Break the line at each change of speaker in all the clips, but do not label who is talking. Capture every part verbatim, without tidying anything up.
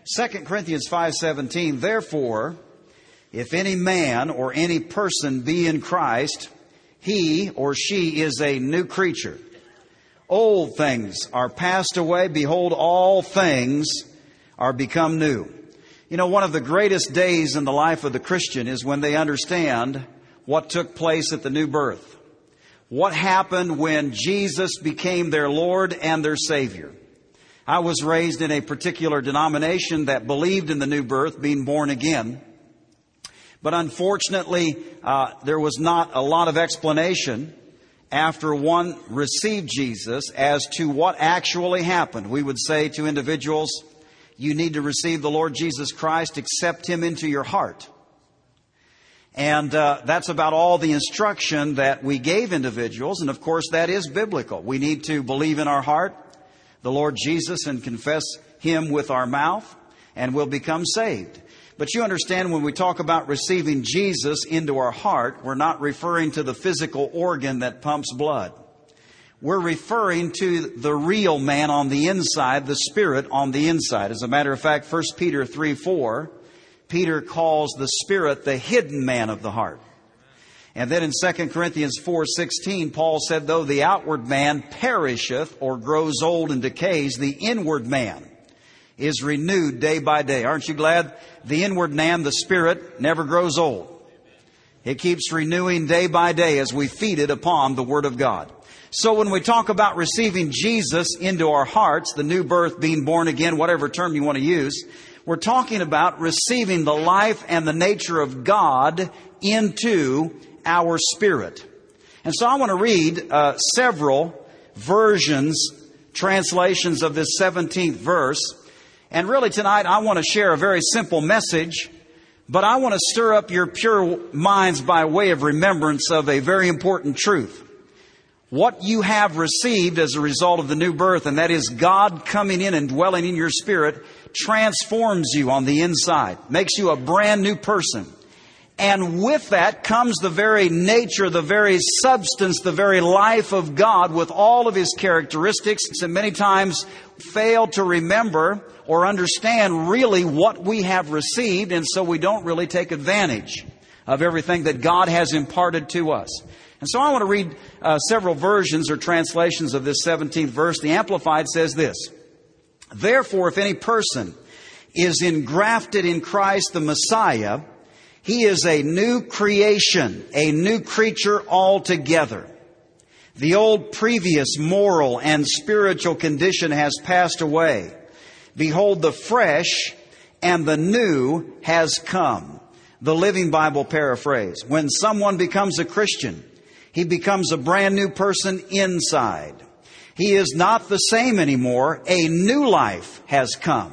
Second Corinthians five seventeen, therefore, if any man or any person be in Christ, he or she is a new creature. Old things are passed away. Behold, all things are become new. You know, one of the greatest days in the life of the Christian is when they understand what took place at the new birth. What happened when Jesus became their Lord and their Savior. I was raised in a particular denomination that believed in the new birth, being born again. But unfortunately, uh, there was not a lot of explanation after one received Jesus as to what actually happened. We would say to individuals, you need to receive the Lord Jesus Christ, accept Him into your heart. And uh, that's about all the instruction that we gave individuals. And of course, that is biblical. We need to believe in our heart the Lord Jesus and confess Him with our mouth, and we'll become saved. But you understand, when we talk about receiving Jesus into our heart, we're not referring to the physical organ that pumps blood. We're referring to the real man on the inside, the Spirit on the inside. As a matter of fact, First Peter three four, Peter calls the Spirit the hidden man of the heart. And then in Second Corinthians four sixteen, Paul said, though the outward man perisheth or grows old and decays, the inward man is renewed day by day. Aren't you glad? The inward man, the Spirit, never grows old. It keeps renewing day by day as we feed it upon the Word of God. So when we talk about receiving Jesus into our hearts, the new birth, being born again, whatever term you want to use, we're talking about receiving the life and the nature of God into our spirit. And so I want to read uh, several versions, translations of this seventeenth verse. And really tonight I want to share a very simple message, but I want to stir up your pure minds by way of remembrance of a very important truth. What you have received as a result of the new birth, and that is God coming in and dwelling in your spirit, transforms you on the inside, makes you a brand new person. And with that comes the very nature, the very substance, the very life of God with all of His characteristics. And many times fail to remember or understand really what we have received. And so we don't really take advantage of everything that God has imparted to us. And so I want to read uh, several versions or translations of this seventeenth verse. The Amplified says this: therefore, if any person is engrafted in Christ the Messiah, he is a new creation, a new creature altogether. The old previous moral and spiritual condition has passed away. Behold, the fresh and the new has come. The Living Bible paraphrase. When someone becomes a Christian, he becomes a brand new person inside. He is not the same anymore. A new life has come.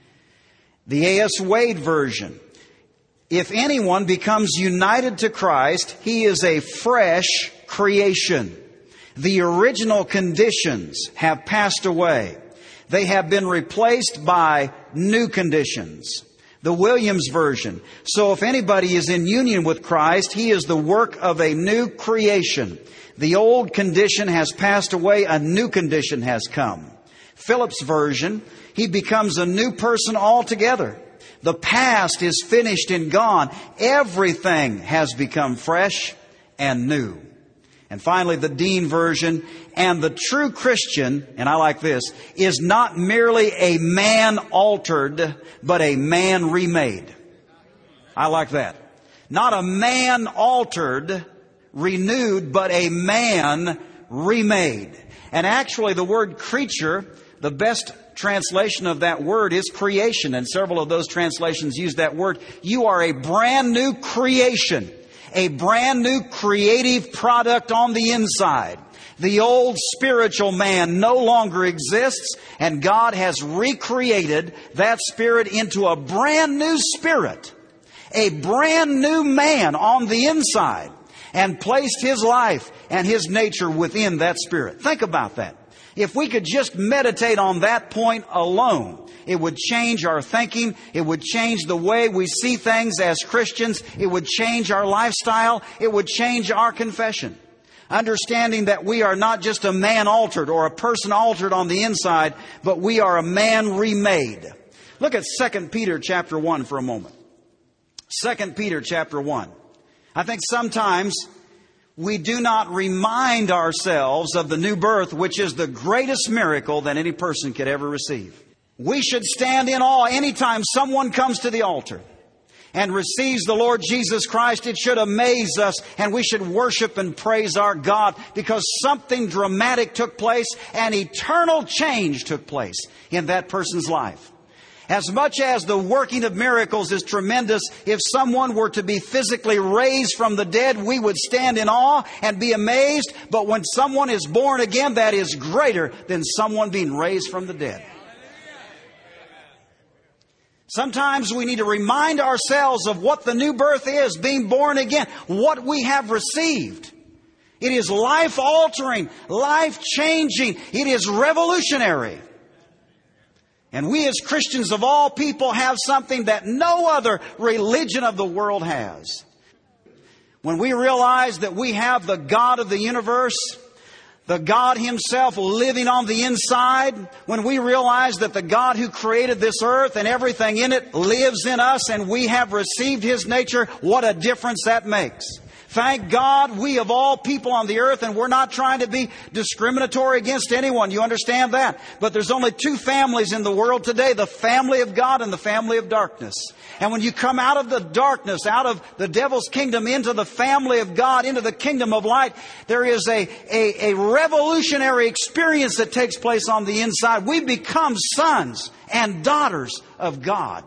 The A S Wade version. If anyone becomes united to Christ, he is a fresh creation. The original conditions have passed away. They have been replaced by new conditions. The Williams version. So if anybody is in union with Christ, he is the work of a new creation. The old condition has passed away, a new condition has come. Phillips version, he becomes a new person altogether. The past is finished and gone. Everything has become fresh and new. And finally, the Dean version, and the true Christian, and I like this, is not merely a man altered, but a man remade. I like that. Not a man altered, renewed, but a man remade. And actually, the word creature, the best translation of that word is creation. And several of those translations use that word. You are a brand new creation. A brand new creative product on the inside. The old spiritual man no longer exists, and God has recreated that spirit into a brand new spirit. A brand new man on the inside, and placed His life and His nature within that spirit. Think about that. If we could just meditate on that point alone, it would change our thinking. It would change the way we see things as Christians. It would change our lifestyle. It would change our confession. Understanding that we are not just a man altered or a person altered on the inside, but we are a man remade. Look at Second Peter chapter one for a moment. Second Peter chapter one. I think sometimes we do not remind ourselves of the new birth, which is the greatest miracle that any person could ever receive. We should stand in awe anytime someone comes to the altar and receives the Lord Jesus Christ. It should amaze us, and we should worship and praise our God because something dramatic took place, an eternal change took place in that person's life. As much as the working of miracles is tremendous, if someone were to be physically raised from the dead, we would stand in awe and be amazed. But when someone is born again, that is greater than someone being raised from the dead. Sometimes we need to remind ourselves of what the new birth is, being born again, what we have received. It is life-altering, life-changing. It is revolutionary. And we as Christians of all people have something that no other religion of the world has. When we realize that we have the God of the universe, the God Himself living on the inside, when we realize that the God who created this earth and everything in it lives in us and we have received His nature, what a difference that makes. Thank God we of all people on the earth, and we're not trying to be discriminatory against anyone. You understand that? But there's only two families in the world today, the family of God and the family of darkness. And when you come out of the darkness, out of the devil's kingdom into the family of God, into the kingdom of light, there is a, a, a revolutionary experience that takes place on the inside. We become sons and daughters of God.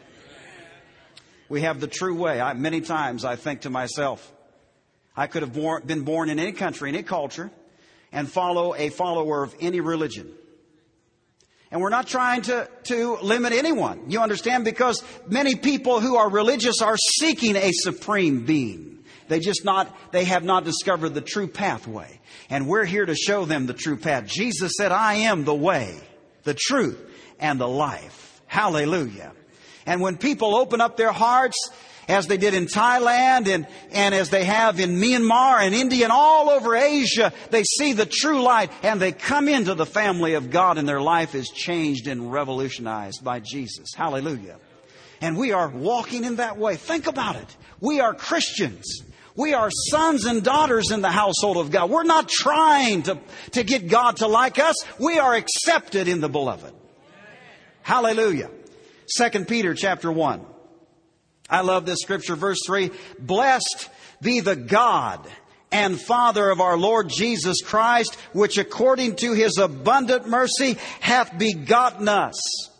We have the true way. I, many times I think to myself, I could have born, been born in any country, any culture, and follow a follower of any religion. And we're not trying to, to limit anyone. You understand? Because many people who are religious are seeking a supreme being. They just not, they have not discovered the true pathway. And we're here to show them the true path. Jesus said, I am the way, the truth, and the life. Hallelujah. And when people open up their hearts, as they did in Thailand and, and as they have in Myanmar and India and all over Asia, they see the true light and they come into the family of God and their life is changed and revolutionized by Jesus. Hallelujah. And we are walking in that way. Think about it. We are Christians. We are sons and daughters in the household of God. We're not trying to, to get God to like us. We are accepted in the beloved. Hallelujah. Second Peter chapter one. I love this scripture, verse three. Blessed be the God and Father of our Lord Jesus Christ, which according to His abundant mercy hath begotten us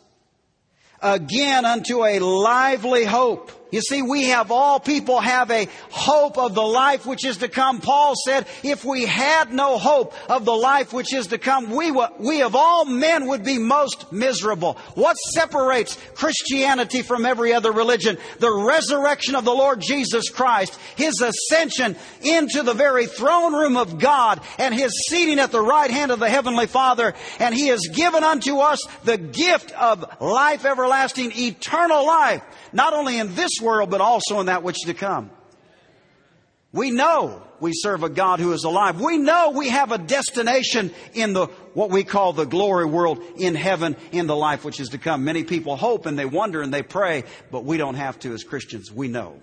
again unto a lively hope. You see, we have all people have a hope of the life which is to come. Paul said, if we had no hope of the life which is to come, we, we of all men would be most miserable. What separates Christianity from every other religion? The resurrection of the Lord Jesus Christ, His ascension into the very throne room of God, and His seating at the right hand of the Heavenly Father. And He has given unto us the gift of life everlasting, eternal life, not only in this world, but also in that which is to come. We know we serve a God who is alive. We know we have a destination in the what we call the glory world, in heaven, in the life which is to come. Many people hope and they wonder and they pray, but we don't have to as Christians. We know.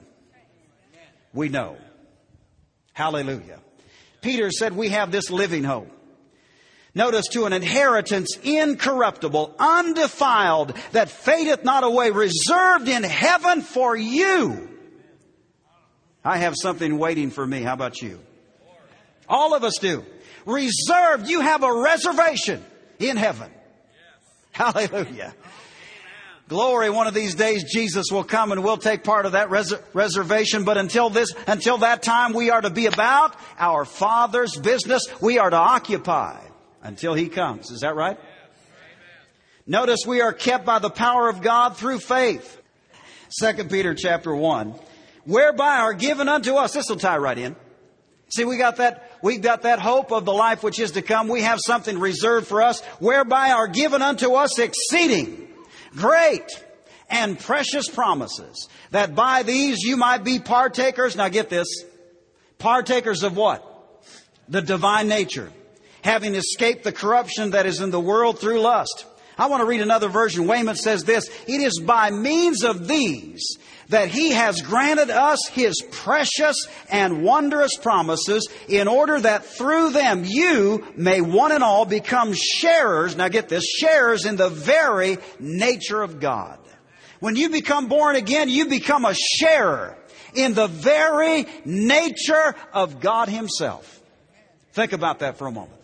We know. Hallelujah. Peter said we have this living hope. Notice, to an inheritance incorruptible, undefiled, that fadeth not away, reserved in heaven for you. I have something waiting for me. How about you? All of us do. Reserved. You have a reservation in heaven. Hallelujah. Glory. One of these days Jesus will come and we'll take part of that res- reservation. But until this, until that time, we are to be about our Father's business. We are to occupy until He comes. Is that right? Notice we are kept by the power of God through faith. Second Peter chapter one. Whereby are given unto us. This will tie right in. See, we got that, we've got that hope of the life which is to come. We have something reserved for us. Whereby are given unto us exceeding great and precious promises, that by these you might be partakers. Now get this. Partakers of what? The divine nature, having escaped the corruption that is in the world through lust. I want to read another version. Weymouth says this: it is by means of these that He has granted us His precious and wondrous promises, in order that through them you may one and all become sharers, now get this, sharers in the very nature of God. When you become born again, you become a sharer in the very nature of God Himself. Think about that for a moment.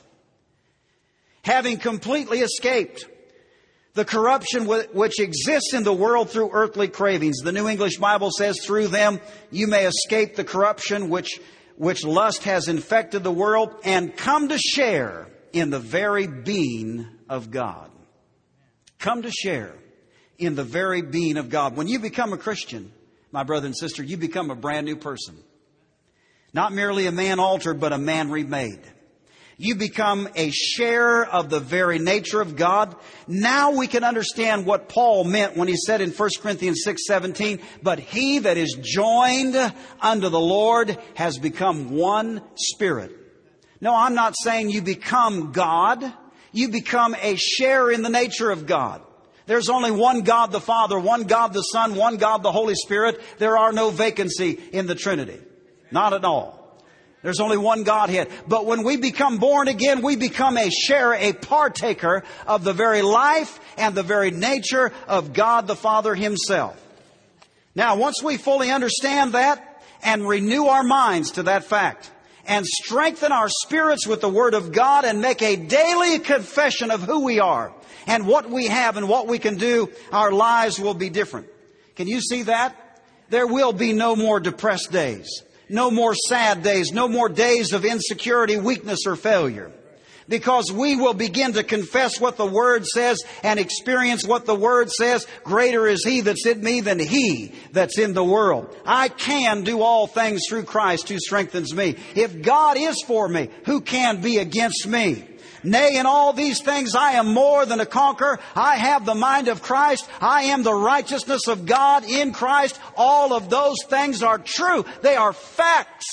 Having completely escaped the corruption which exists in the world through earthly cravings. The New English Bible says, through them you may escape the corruption which, which lust has infected the world, and come to share in the very being of God. Come to share in the very being of God. When you become a Christian, my brother and sister, you become a brand new person. Not merely a man altered, but a man remade. You become a sharer of the very nature of God. Now we can understand what Paul meant when he said in First Corinthians six seventeen, but he that is joined unto the Lord has become one spirit. No, I'm not saying you become God. You become a sharer in the nature of God. There's only one God the Father, one God the Son, one God the Holy Spirit. There are no vacancy in the Trinity. Not at all. There's only one Godhead. But when we become born again, we become a sharer, a partaker of the very life and the very nature of God the Father Himself. Now, once we fully understand that and renew our minds to that fact and strengthen our spirits with the Word of God and make a daily confession of who we are and what we have and what we can do, our lives will be different. Can you see that? There will be no more depressed days. No more sad days, no more days of insecurity, weakness, or failure. Because we will begin to confess what the Word says and experience what the Word says. Greater is He that's in me than he that's in the world. I can do all things through Christ who strengthens me. If God is for me, who can be against me? Nay, in all these things I am more than a conqueror. I have the mind of Christ. I am the righteousness of God in Christ. All of those things are true. They are facts.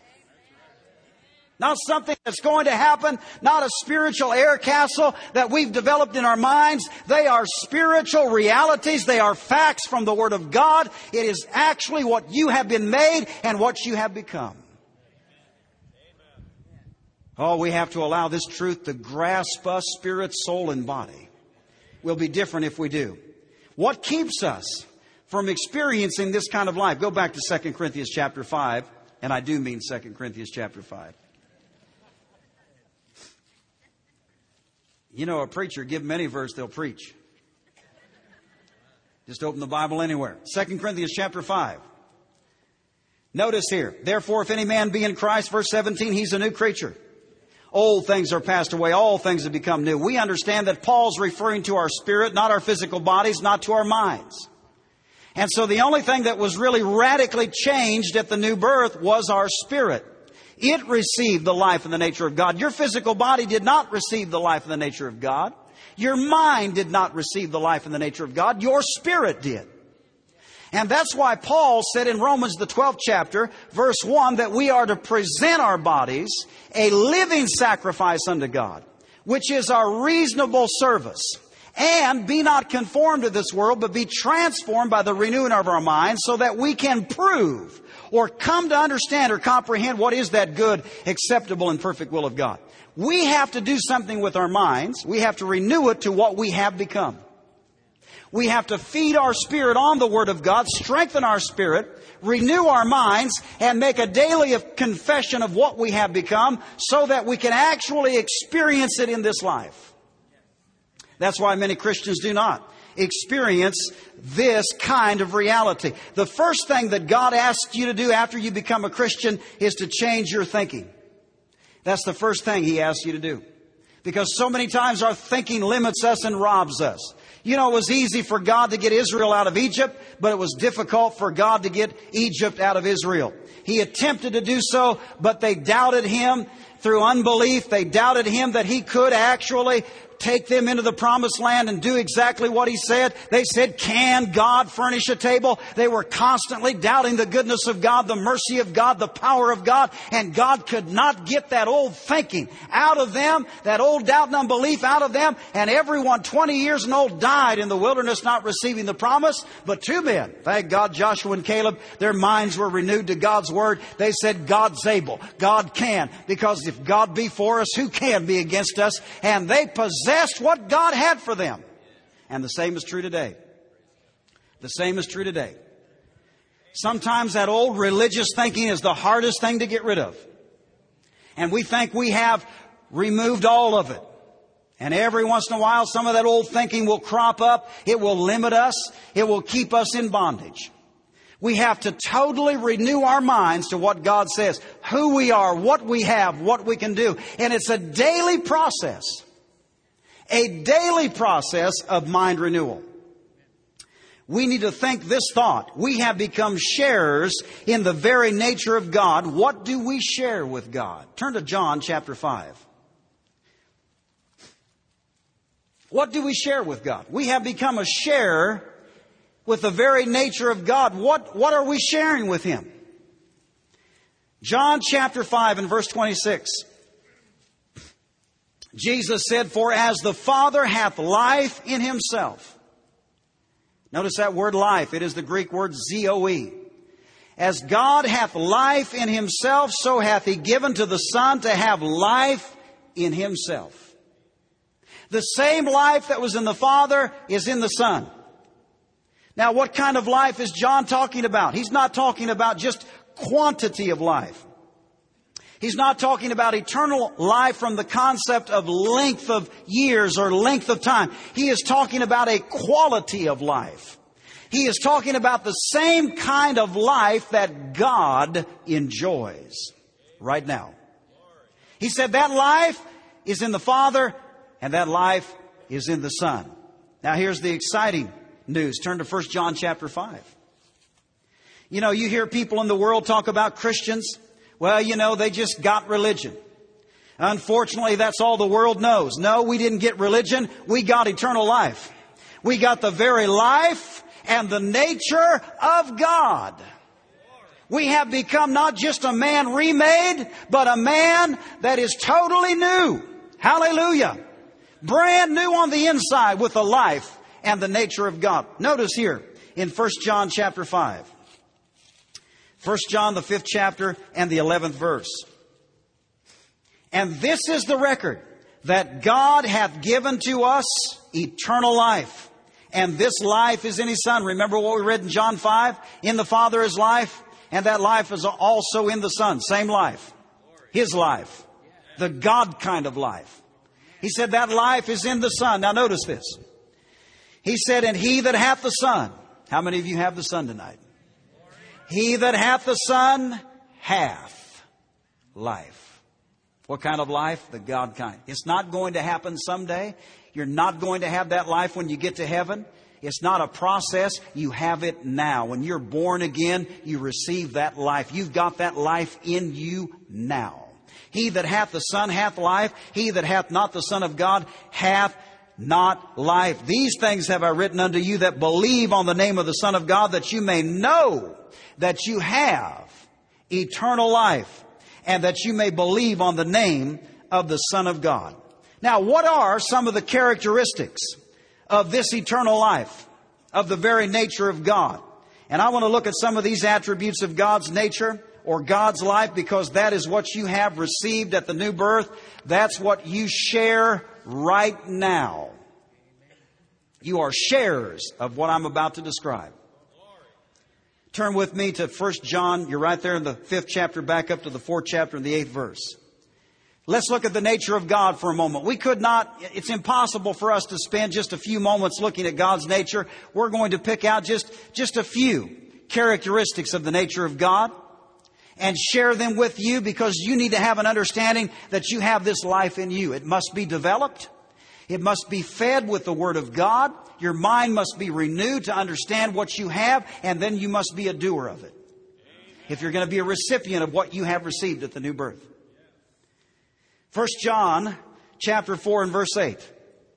Not something that's going to happen. Not a spiritual air castle that we've developed in our minds. They are spiritual realities. They are facts from the Word of God. It is actually what you have been made and what you have become. Oh, we have to allow this truth to grasp us, spirit, soul, and body. We'll be different if we do. What keeps us from experiencing this kind of life? Go back to Second Corinthians chapter five, and I do mean Second Corinthians chapter five. You know, a preacher, give them any verse, they'll preach. Just open the Bible anywhere. Second Corinthians chapter five. Notice here, therefore, if any man be in Christ, verse seventeen, he's a new creature. Old things are passed away. All things have become new. We understand that Paul's referring to our spirit, not our physical bodies, not to our minds. And so the only thing that was really radically changed at the new birth was our spirit. It received the life and the nature of God. Your physical body did not receive the life and the nature of God. Your mind did not receive the life and the nature of God. Your spirit did. And that's why Paul said in Romans, the twelfth chapter, verse one, that we are to present our bodies a living sacrifice unto God, which is our reasonable service. And be not conformed to this world, but be transformed by the renewing of our minds, so that we can prove or come to understand or comprehend what is that good, acceptable, and perfect will of God. We have to do something with our minds. We have to renew it to what we have become. We have to feed our spirit on the Word of God, strengthen our spirit, renew our minds, and make a daily confession of what we have become so that we can actually experience it in this life. That's why many Christians do not experience this kind of reality. The first thing that God asks you to do after you become a Christian is to change your thinking. That's the first thing He asks you to do. Because so many times our thinking limits us and robs us. You know, it was easy for God to get Israel out of Egypt, but it was difficult for God to get Egypt out of Israel. He attempted to do so, but they doubted Him through unbelief. They doubted Him that He could actually take them into the promised land and do exactly what He said. They said, can God furnish a table? They were constantly doubting the goodness of God, the mercy of God, the power of God. And God could not get that old thinking out of them, that old doubt and unbelief out of them. And everyone twenty years and old died in the wilderness not receiving the promise. But two men, thank God, Joshua and Caleb, their minds were renewed to God's Word. They said, God's able. God can. Because if God be for us, who can be against us? And they possessed what God had for them. And the same is true today. The same is true today. Sometimes that old religious thinking is the hardest thing to get rid of. And we think we have removed all of it. And every once in a while, some of that old thinking will crop up. It will limit us. It will keep us in bondage. We have to totally renew our minds to what God says, who we are, what we have, what we can do. And it's a daily process. A daily process of mind renewal. We need to think this thought. We have become sharers in the very nature of God. What do we share with God? Turn to John chapter five. What do we share with God? We have become a sharer with the very nature of God. What, what are we sharing with Him? John chapter five and verse twenty-six. Jesus said, for as the Father hath life in Himself. Notice that word life. It is the Greek word zoe. As God hath life in Himself, so hath He given to the Son to have life in Himself. The same life that was in the Father is in the Son. Now, what kind of life is John talking about? He's not talking about just quantity of life. He's not talking about eternal life from the concept of length of years or length of time. He is talking about a quality of life. He is talking about the same kind of life that God enjoys right now. He said that life is in the Father and that life is in the Son. Now here's the exciting news. Turn to First John chapter five. You know, you hear people in the world talk about Christians. Well, you know, they just got religion. Unfortunately, that's all the world knows. No, we didn't get religion. We got eternal life. We got the very life and the nature of God. We have become not just a man remade, but a man that is totally new. Hallelujah. Brand new on the inside with the life and the nature of God. Notice here in First John chapter five. First John, the fifth chapter and the eleventh verse. And this is the record, that God hath given to us eternal life. And this life is in His Son. Remember what we read in John five? In the Father is life, and that life is also in the Son. Same life. His life. The God kind of life. He said that life is in the Son. Now notice this. He said, and he that hath the Son. How many of you have the Son tonight? He that hath the Son hath life. What kind of life? The God kind. It's not going to happen someday. You're not going to have that life when you get to heaven. It's not a process. You have it now. When you're born again, you receive that life. You've got that life in you now. He that hath the Son hath life. He that hath not the Son of God hath not life. These things have I written unto you that believe on the name of the Son of God, that you may know that you have eternal life, and that you may believe on the name of the Son of God. Now, what are some of the characteristics of this eternal life, of the very nature of God? And I want to look at some of these attributes of God's nature or God's life, because that is what you have received at the new birth. That's what you share right now. You are sharers of what I'm about to describe. Turn with me to First John. You're right there in the fifth chapter, back up to the fourth chapter and the eighth verse. Let's look at the nature of God for a moment. We could not, it's impossible for us to spend just a few moments looking at God's nature. We're going to pick out just, just a few characteristics of the nature of God and share them with you, because you need to have an understanding that you have this life in you. It must be developed. It must be fed with the Word of God. Your mind must be renewed to understand what you have, and then you must be a doer of it. If you're going to be a recipient of what you have received at the new birth. First John chapter four and verse eight.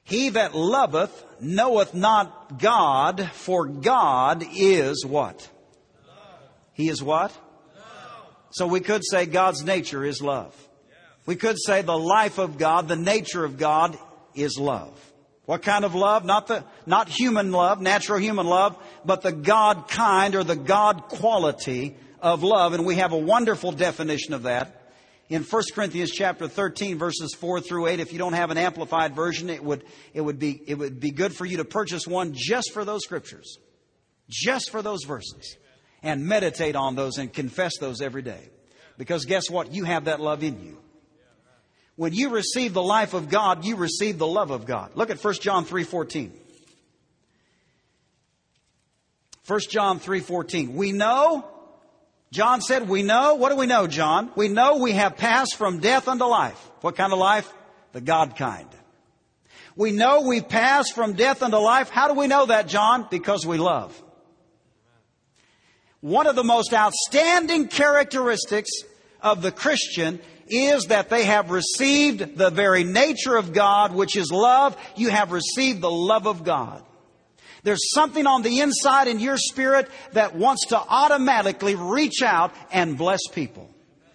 He that loveth knoweth not God, for God is what?
Love.
He is what?
Love.
So we could say God's nature is love. We could say the life of God, the nature of God is love. What kind of love? Not the, not human love, natural human love, but the God kind or the God quality of love. And we have a wonderful definition of that in First Corinthians chapter thirteen, verses four through eight. If you don't have an amplified version, it would, it would be, it would be good for you to purchase one just for those scriptures, just for those verses, and meditate on those and confess those every day. Because guess what? You have that love in you. When you receive the life of God, you receive the love of God. Look at First John three fourteen. First John three fourteen. We know, John said, we know. What do we know, John? We know we have passed from death unto life. What kind of life? The God kind. We know we've passed from death unto life. How do we know that, John? Because we love. One of the most outstanding characteristics of the Christian is that they have received the very nature of God, which is love. You have received the love of God. There's something on the inside in your spirit that wants to automatically reach out and bless people.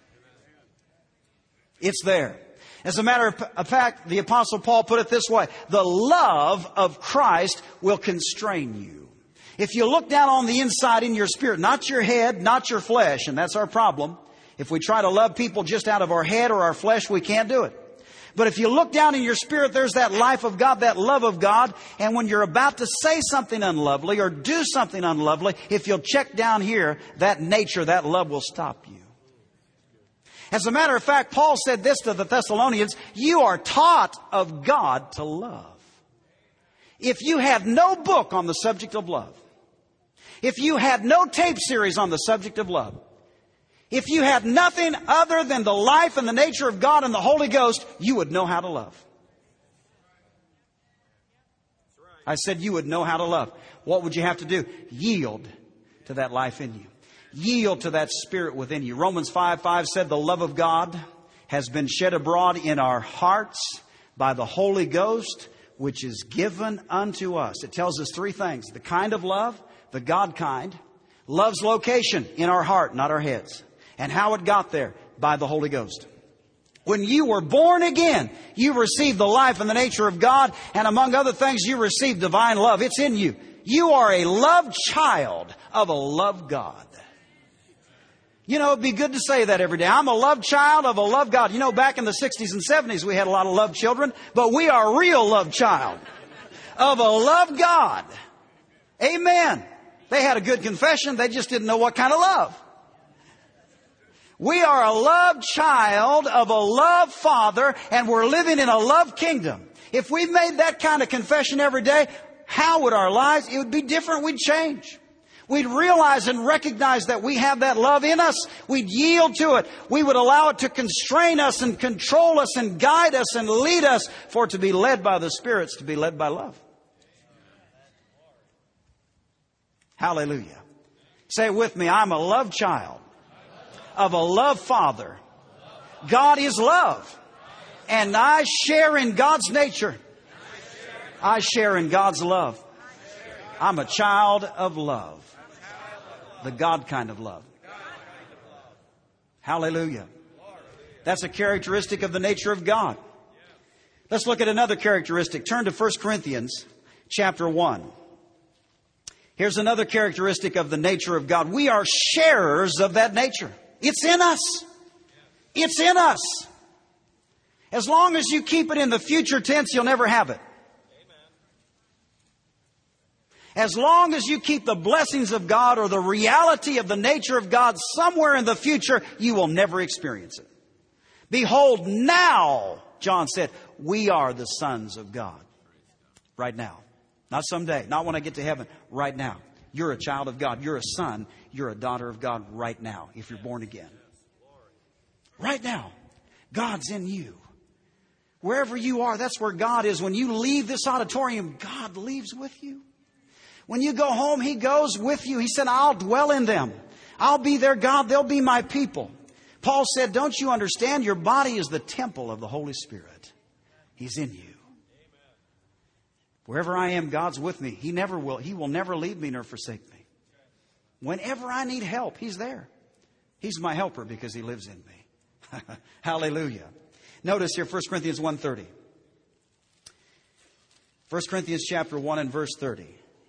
It's there. As a matter of fact, the Apostle Paul put it this way: the love of Christ will constrain you. If you look down on the inside in your spirit, not your head, not your flesh, and that's our problem. If we try to love people just out of our head or our flesh, we can't do it. But if you look down in your spirit, there's that life of God, that love of God. And when you're about to say something unlovely or do something unlovely, if you'll check down here, that nature, that love will stop you. As a matter of fact, Paul said this to the Thessalonians: you are taught of God to love. If you had no book on the subject of love, if you had no tape series on the subject of love, if you had nothing other than the life and the nature of God and the Holy Ghost, you would know how to love. I said you would know how to love. What would you have to do? Yield to that life in you. Yield to that spirit within you. Romans five five said the love of God has been shed abroad in our hearts by the Holy Ghost, which is given unto us. It tells us three things: the kind of love, the God kind. Love's location in our heart, not our heads. And how it got there? By the Holy Ghost. When you were born again, you received the life and the nature of God. And among other things, you received divine love. It's in you. You are a loved child of a loved God. You know, it'd be good to say that every day. I'm a loved child of a loved God. You know, back in the sixties and seventies, we had a lot of loved children. But we are a real loved child of a loved God. Amen. They had a good confession. They just didn't know what kind of love. We are a loved child of a loved Father, and we're living in a loved kingdom. If we made that kind of confession every day, how would our lives? It would be different. We'd change. We'd realize and recognize that we have that love in us. We'd yield to it. We would allow it to constrain us and control us and guide us and lead us, for to be led by the Spirit's to be led by love. Hallelujah. Say it with me. I'm a loved child of a loved Father. God is love. And I share in God's nature. I share in God's love. I'm a child of love. The God kind of love. Hallelujah. That's a characteristic of the nature of God. Let's look at another characteristic. Turn to First Corinthians chapter one. Here's another characteristic of the nature of God. We are sharers of that nature. It's in us. It's in us. As long as you keep it in the future tense, you'll never have it. As long as you keep the blessings of God or the reality of the nature of God somewhere in the future, you will never experience it. Behold, now, John said, we are the sons of God. Right now. Not someday. Not when I get to heaven. Right now. You're a child of God. You're a son. You're a daughter of God right now, if you're born again. Right now. God's in you. Wherever you are, that's where God is. When you leave this auditorium, God leaves with you. When you go home, He goes with you. He said, I'll dwell in them. I'll be their God. They'll be my people. Paul said, don't you understand? Your body is the temple of the Holy Spirit. He's in you. Wherever I am, God's with me. He never will. He will never leave me nor forsake me. Whenever I need help, He's there. He's my helper because He lives in me. Hallelujah. Notice here First Corinthians one thirty. First Corinthians chapter one and verse thirty.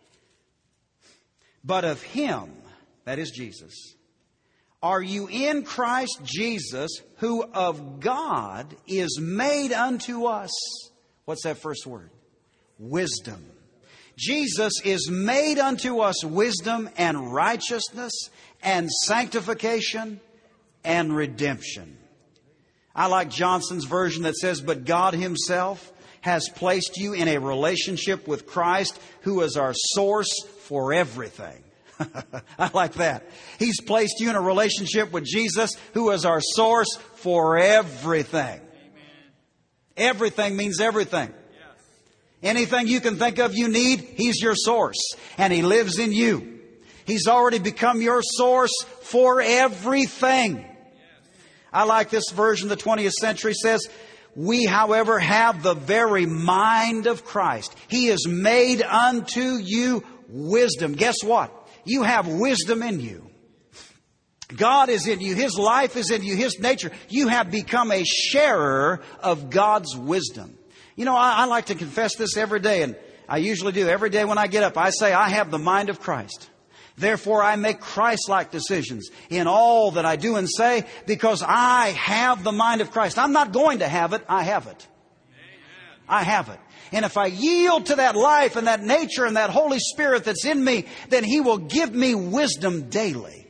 But of Him, that is Jesus, are you in Christ Jesus, who of God is made unto us. What's that first word? Wisdom. Jesus is made unto us wisdom and righteousness and sanctification and redemption. I like Johnson's version that says, but God Himself has placed you in a relationship with Christ, who is our source for everything. I like that. He's placed you in a relationship with Jesus, who is our source for everything. Amen. Everything means everything. Yes. Anything you can think of you need, He's your source. And He lives in you. He's already become your source for everything. Yes. I like this version. The twentieth century says, we, however, have the very mind of Christ. He is made unto you wisdom. Guess what? You have wisdom in you. God is in you. His life is in you. His nature. You have become a sharer of God's wisdom. You know, I, I like to confess this every day, and I usually do. Every day when I get up, I say, I have the mind of Christ. Therefore, I make Christ-like decisions in all that I do and say, because I have the mind of Christ. I'm not going to have it. I have it. Amen. I have it. And if I yield to that life and that nature and that Holy Spirit that's in me, then He will give me wisdom daily.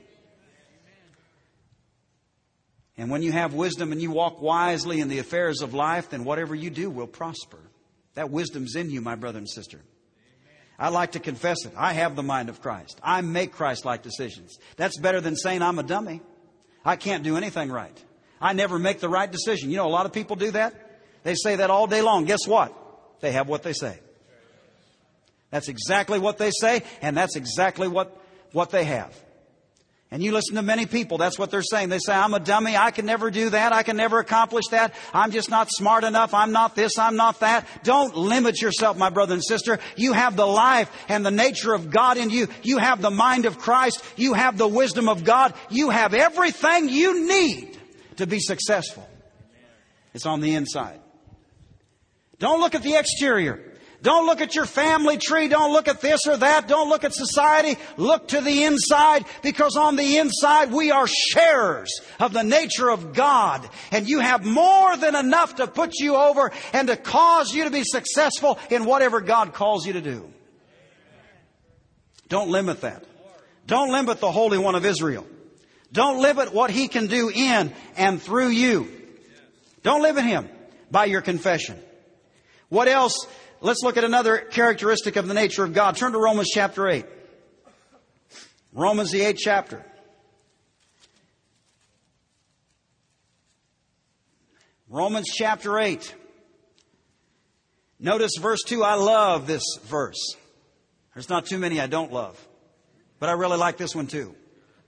And when you have wisdom and you walk wisely in the affairs of life, then whatever you do will prosper. That wisdom's in you, my brother and sister. I like to confess it. I have the mind of Christ. I make Christ-like decisions. That's better than saying I'm a dummy. I can't do anything right. I never make the right decision. You know, a lot of people do that. They say that all day long. Guess what? They have what they say. That's exactly what they say, and that's exactly what, what they have. And you listen to many people, that's what they're saying. They say, I'm a dummy, I can never do that, I can never accomplish that, I'm just not smart enough, I'm not this, I'm not that. Don't limit yourself, my brother and sister. You have the life and the nature of God in you. You have the mind of Christ. You have the wisdom of God. You have everything you need to be successful. It's on the inside. Don't look at the exterior. Don't look at your family tree. Don't look at this or that. Don't look at society. Look to the inside, because on the inside we are sharers of the nature of God. And you have more than enough to put you over and to cause you to be successful in whatever God calls you to do. Don't limit that. Don't limit the Holy One of Israel. Don't limit what He can do in and through you. Don't limit Him by your confession. What else? Let's look at another characteristic of the nature of God. Turn to Romans chapter eight. Romans the eighth chapter. Romans chapter eight. Notice verse two. I love this verse. There's not too many I don't love, but I really like this one too.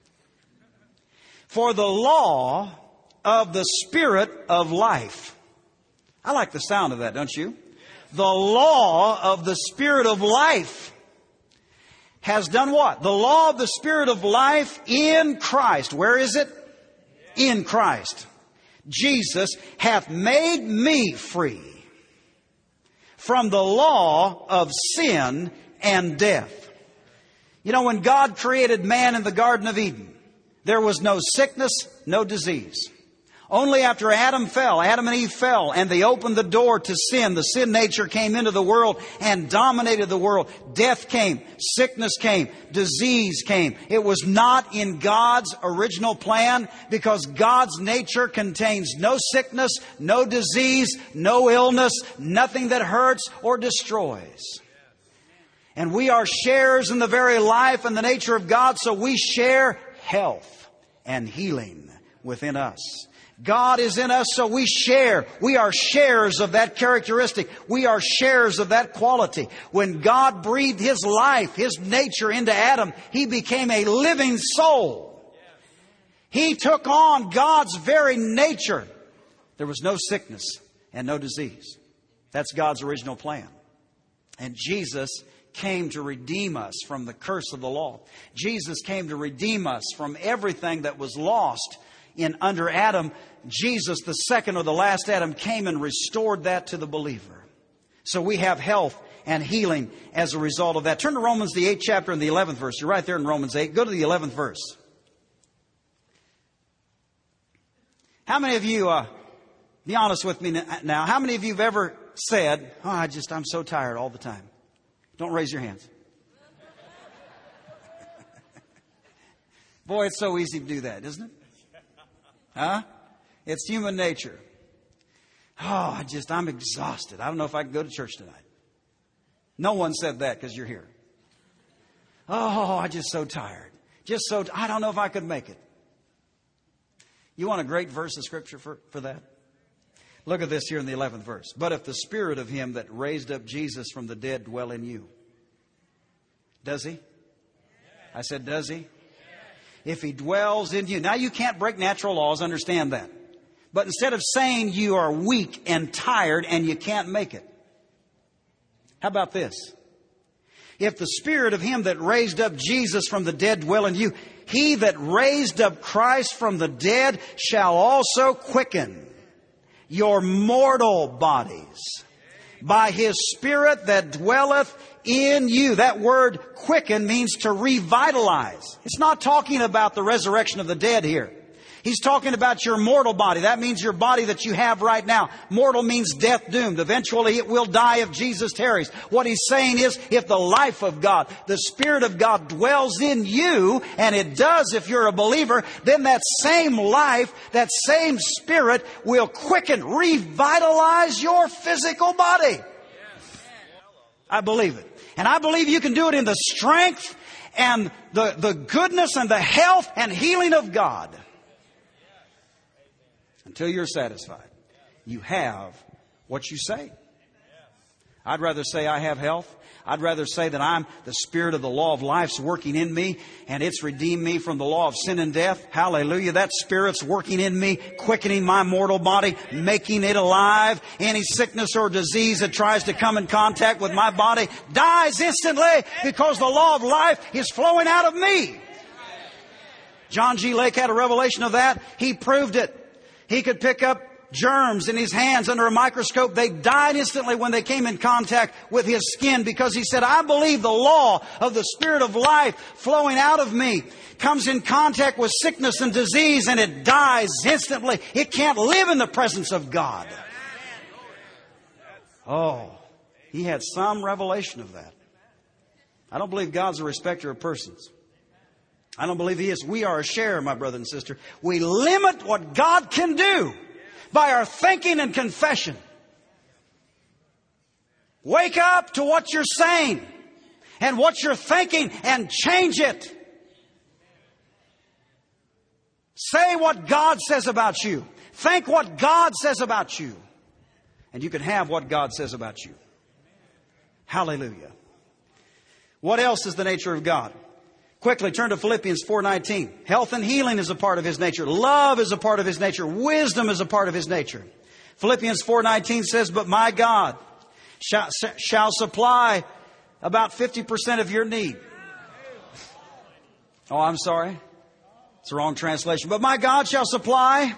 For the law of the Spirit of life. I like the sound of that, don't you? The law of the Spirit of life has done what? The law of the Spirit of life in Christ. Where is it? In Christ. Jesus hath made me free from the law of sin and death. You know, when God created man in the Garden of Eden, there was no sickness, no disease. Only after Adam fell, Adam and Eve fell, and they opened the door to sin. The sin nature came into the world and dominated the world. Death came, sickness came, disease came. It was not in God's original plan, because God's nature contains no sickness, no disease, no illness, nothing that hurts or destroys. And we are sharers in the very life and the nature of God, so we share health and healing within us. God is in us, so we share. We are sharers of that characteristic. We are sharers of that quality. When God breathed His life, His nature into Adam, he became a living soul. He took on God's very nature. There was no sickness and no disease. That's God's original plan. And Jesus came to redeem us from the curse of the law. Jesus came to redeem us from everything that was lost in under Adam. Jesus, the second or the last Adam, came and restored that to the believer. So we have health and healing as a result of that. Turn to Romans, the eighth chapter and the eleventh verse. You're right there in Romans eight. Go to the eleventh verse. How many of you, uh, be honest with me now, how many of you have ever said, oh, I just, I'm so tired all the time? Don't raise your hands. Boy, it's so easy to do that, isn't it? Huh? It's human nature. Oh, I just, I'm exhausted. I don't know if I can go to church tonight. No one said that because you're here. Oh, I'm just so tired. Just so, I don't know if I could make it. You want a great verse of Scripture for, for that? Look at this here in the eleventh verse. But if the Spirit of Him that raised up Jesus from the dead dwell in you. Does He? I said, does He? If He dwells in you. Now you can't break natural laws, understand that. But instead of saying you are weak and tired and you can't make it. How about this? If the Spirit of Him that raised up Jesus from the dead dwell in you, He that raised up Christ from the dead shall also quicken your mortal bodies by His Spirit that dwelleth in you. That word quicken means to revitalize. It's not talking about the resurrection of the dead here. He's talking about your mortal body. That means your body that you have right now. Mortal means death doomed. Eventually it will die if Jesus tarries. What he's saying is, if the life of God, the Spirit of God dwells in you, and it does if you're a believer, then that same life, that same Spirit will quicken, revitalize your physical body. I believe it. And I believe you can do it in the strength and the, the goodness and the health and healing of God. Until you're satisfied. You have what you say. I'd rather say I have health. I'd rather say that I'm the Spirit of the law of life's working in me and it's redeemed me from the law of sin and death. Hallelujah. That Spirit's working in me, quickening my mortal body, making it alive. Any sickness or disease that tries to come in contact with my body dies instantly because the law of life is flowing out of me. John G. Lake had a revelation of that. He proved it. He could pick up germs in his hands under a microscope. They died instantly when they came in contact with his skin because he said, I believe the law of the Spirit of life flowing out of me comes in contact with sickness and disease and it dies instantly. It can't live in the presence of God. Oh, he had some revelation of that. I don't believe God's a respecter of persons. I don't believe He is. We are a share, my brother and sister. We limit what God can do by our thinking and confession. Wake up to what you're saying and what you're thinking and change it. Say what God says about you. Think what God says about you. And you can have what God says about you. Hallelujah. What else is the nature of God? Quickly turn to Philippians four nineteen. Health and healing is a part of His nature. Love is a part of His nature. Wisdom is a part of His nature. Philippians four nineteen says, but my God shall, shall supply about fifty percent of your need. Oh, I'm sorry. It's the wrong translation. But my God shall supply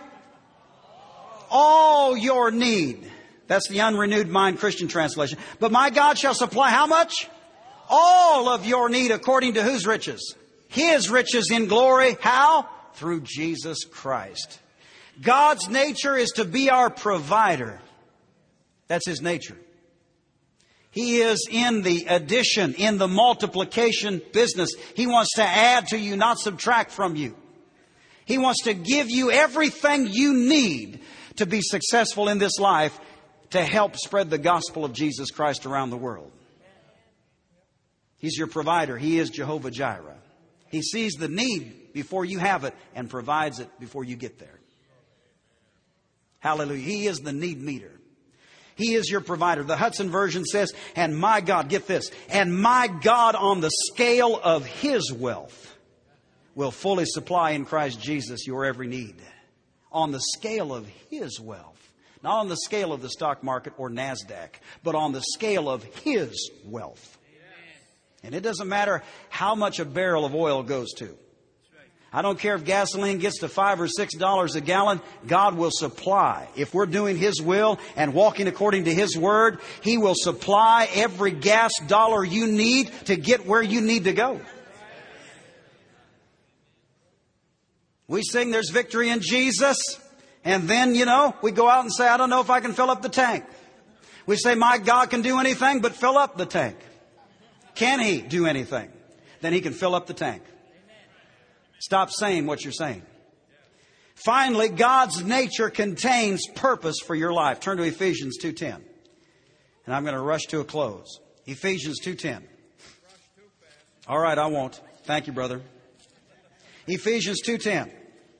all your need. That's the Unrenewed Mind Christian translation. But my God shall supply how much? All of your need according to whose riches? His riches in glory. How? Through Jesus Christ. God's nature is to be our provider. That's His nature. He is in the addition, in the multiplication business. He wants to add to you, not subtract from you. He wants to give you everything you need to be successful in this life to help spread the gospel of Jesus Christ around the world. He's your provider. He is Jehovah Jireh. He sees the need before you have it and provides it before you get there. Hallelujah. He is the need meter. He is your provider. The Hudson version says, and my God, get this, and my God on the scale of His wealth will fully supply in Christ Jesus your every need. On the scale of His wealth. Not on the scale of the stock market or NASDAQ, but on the scale of His wealth. And it doesn't matter how much a barrel of oil goes to. I don't care if gasoline gets to five or six dollars a gallon. God will supply. If we're doing His will and walking according to His word, He will supply every gas dollar you need to get where you need to go. We sing there's victory in Jesus. And then, you know, we go out and say, I don't know if I can fill up the tank. We say, my God can do anything but fill up the tank. Can He do anything? Then He can fill up the tank. Stop saying what you're saying. Finally, God's nature contains purpose for your life. Turn to Ephesians two ten. And I'm going to rush to a close. Ephesians two ten. All right, I won't. Thank you, brother. Ephesians two ten.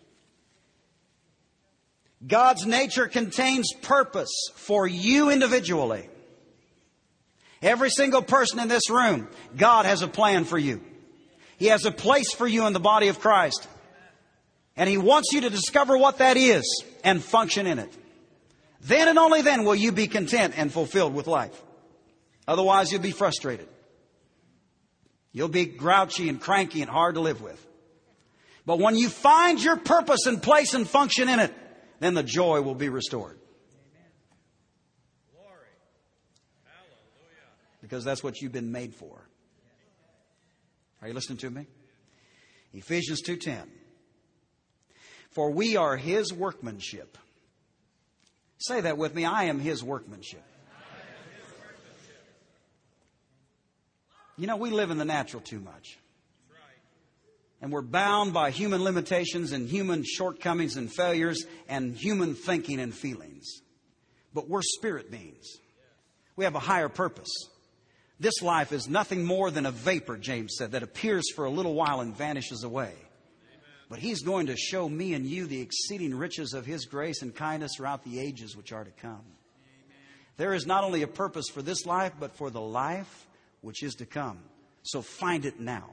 God's nature contains purpose for you individually. Every single person in this room, God has a plan for you. He has a place for you in the body of Christ. And He wants you to discover what that is and function in it. Then and only then will you be content and fulfilled with life. Otherwise, you'll be frustrated. You'll be grouchy and cranky and hard to live with. But when you find your purpose and place and function in it, then the joy will be restored.
Glory. Hallelujah.
Because that's what you've been made for. Are you listening to me? Ephesians two ten. For we are His workmanship. Say that with me. I am His workmanship. You know, we live in the natural too much. And we're bound by human limitations and human shortcomings and failures and human thinking and feelings. But we're spirit beings. We have a higher purpose. This life is nothing more than a vapor, James said, that appears for a little while and vanishes away. But He's going to show me and you the exceeding riches of His grace and kindness throughout the ages which are to come. There is not only a purpose for this life, but for the life which is to come. So find it now.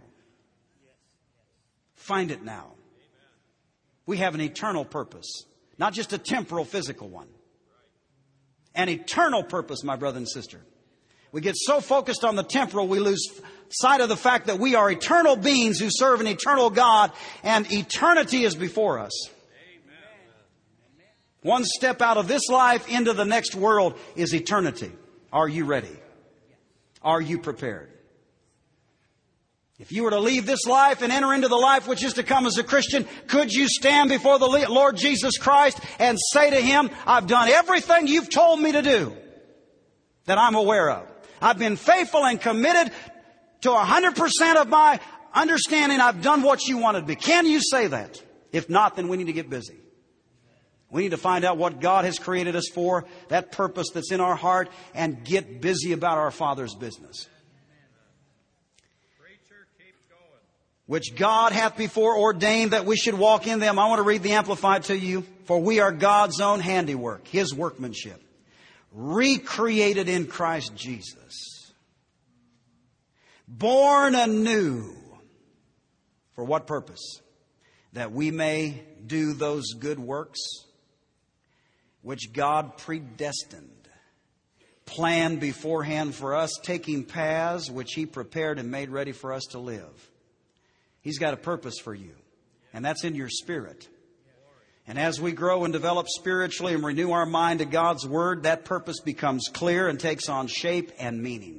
Find it now. We have an eternal purpose, not just a temporal, physical one. An eternal purpose, my brother and sister. We get so focused on the temporal, we lose sight of the fact that we are eternal beings who serve an eternal God, and eternity is before us. One step out of this life into the next world is eternity. Are you ready? Are you prepared? If you were to leave this life and enter into the life which is to come as a Christian, could you stand before the Lord Jesus Christ and say to Him, I've done everything You've told me to do that I'm aware of. I've been faithful and committed to one hundred percent of my understanding. I've done what You wanted me. Can you say that? If not, then we need to get busy. We need to find out what God has created us for, that purpose that's in our heart, and get busy about our Father's business. Which God hath before ordained that we should walk in them. I want to read the Amplified to you. For we are God's own handiwork, His workmanship, recreated in Christ Jesus, born anew. For what purpose? That we may do those good works which God predestined, planned beforehand for us, taking paths which He prepared and made ready for us to live. He's got a purpose for you, and that's in your spirit. And as we grow and develop spiritually and renew our mind to God's Word, that purpose becomes clear and takes on shape and meaning.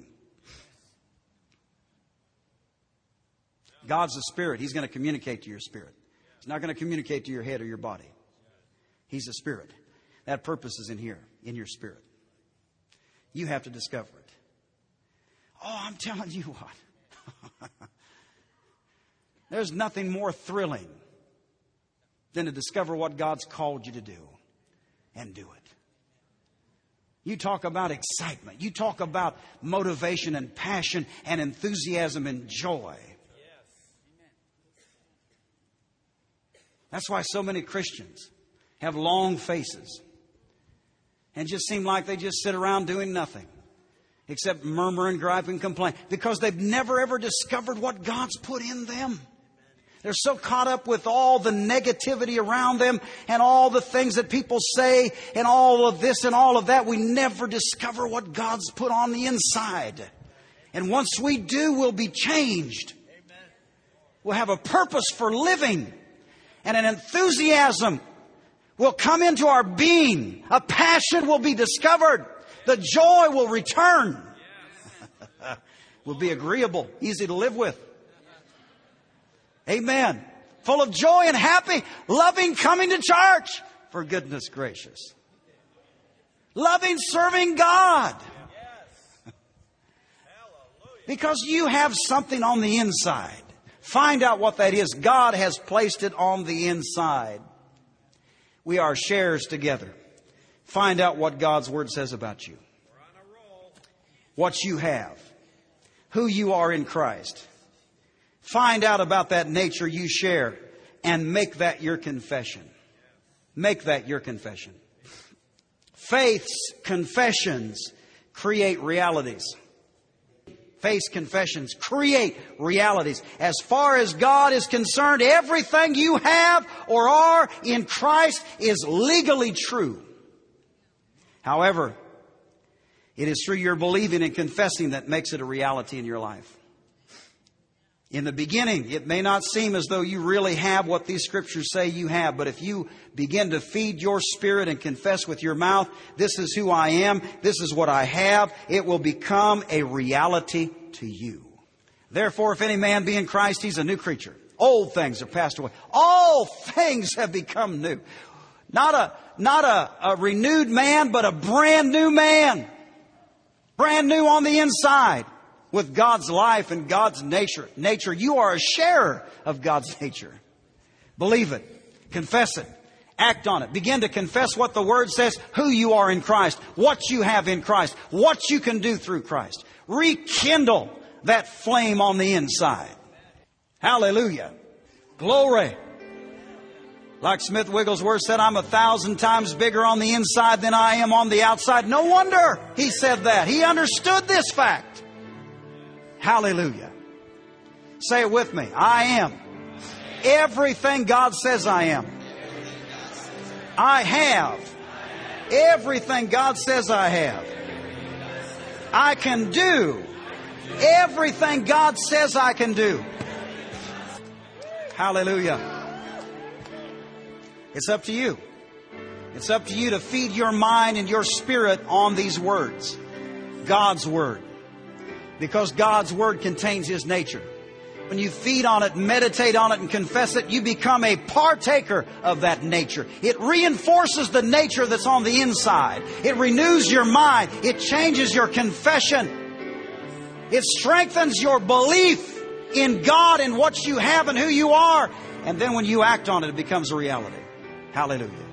God's a spirit. He's going to communicate to your spirit. He's not going to communicate to your head or your body. He's a spirit. That purpose is in here, in your spirit. You have to discover it. Oh, I'm telling you what. There's nothing more thrilling than to discover what God's called you to do and do it. You talk about excitement. You talk about motivation and passion and enthusiasm and joy. That's why so many Christians have long faces and just seem like they just sit around doing nothing except murmur and gripe and complain, because they've never ever discovered what God's put in them. They're so caught up with all the negativity around them and all the things that people say and all of this and all of that. We never discover what God's put on the inside. And once we do, we'll be changed. We'll have a purpose for living, and an enthusiasm will come into our being. A passion will be discovered. The joy will return. Will be agreeable, easy to live with. Amen. Full of joy and happy, loving coming to church. For goodness gracious. Loving serving God. Because you have something on the inside. Find out what that is. God has placed it on the inside. We are shares together. Find out what God's Word says about you. What you have. Who you are in Christ. Find out about that nature you share and make that your confession. Make that your confession. Faith's confessions create realities. Faith's confessions create realities. As far as God is concerned, everything you have or are in Christ is legally true. However, it is through your believing and confessing that makes it a reality in your life. In the beginning, it may not seem as though you really have what these scriptures say you have, but if you begin to feed your spirit and confess with your mouth, this is who I am, this is what I have, it will become a reality to you. Therefore, if any man be in Christ, he's a new creature. Old things are passed away. All things have become new. Not a, not a, a renewed man, but a brand new man. Brand new on the inside. With God's life and God's nature. Nature, you are a sharer of God's nature. Believe it. Confess it. Act on it. Begin to confess what the Word says, who you are in Christ, what you have in Christ, what you can do through Christ. Rekindle that flame on the inside. Hallelujah. Glory. Like Smith Wigglesworth said, I'm a thousand times bigger on the inside than I am on the outside. No wonder he said that. He understood this fact. Hallelujah. Say it with me. I am everything God says I am. I have everything God says I have. I can do everything God says I can do. Hallelujah. It's up to you. It's up to you to feed your mind and your spirit on these words. God's Word. Because God's Word contains His nature. When you feed on it, meditate on it, and confess it, you become a partaker of that nature. It reinforces the nature that's on the inside. It renews your mind. It changes your confession. It strengthens your belief in God and what you have and who you are. And then when you act on it, it becomes a reality. Hallelujah.